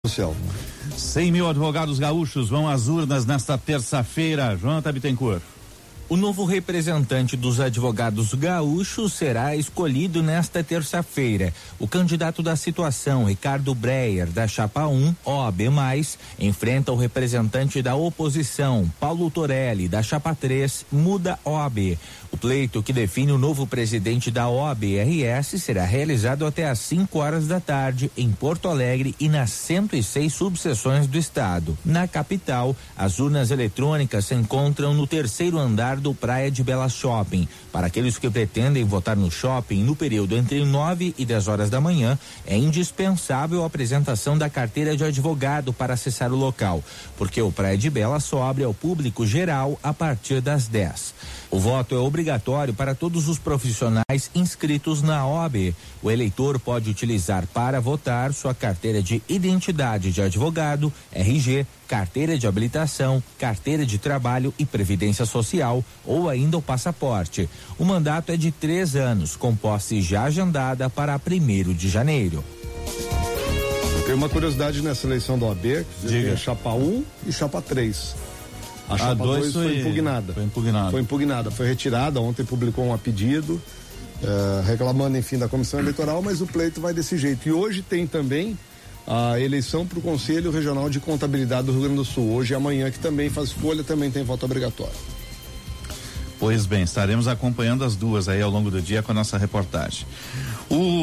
social. 100 mil advogados gaúchos vão às urnas nesta terça-feira. Jonathan Bittencourt. O novo representante dos advogados gaúchos será escolhido nesta terça-feira. O candidato da situação, Ricardo Breyer, da Chapa 1, OAB+, enfrenta o representante da oposição, Paulo Torelli, da Chapa 3, Muda OAB. O pleito que define o novo presidente da OAB-RS será realizado até às 5 horas da tarde em Porto Alegre e nas 106 subseções do estado. Na capital, as urnas eletrônicas se encontram no terceiro andar do Praia de Belas Shopping. Para aqueles que pretendem votar no shopping no período entre 9 e 10 horas da manhã, é indispensável a apresentação da carteira de advogado para acessar o local, porque o Praia de Belas só abre ao público geral a partir das 10. O voto é obrigatório para todos os profissionais inscritos na OAB. O eleitor pode utilizar para votar sua carteira de identidade de advogado, RG, carteira de habilitação, carteira de trabalho e previdência social ou ainda o passaporte. O mandato é de 3 anos, com posse já agendada para 1º de janeiro. Tem uma curiosidade nessa eleição da OAB, Diga. Chapa 1 e Chapa 3. A Chapa 2 foi impugnada. Foi impugnada, foi retirada. Ontem publicou um pedido reclamando, enfim, da comissão eleitoral, mas o pleito vai desse jeito. E hoje tem também a eleição para o Conselho Regional de Contabilidade do Rio Grande do Sul. Hoje e amanhã, que também faz escolha, também tem voto obrigatório. Pois bem, estaremos acompanhando as duas aí ao longo do dia com a nossa reportagem.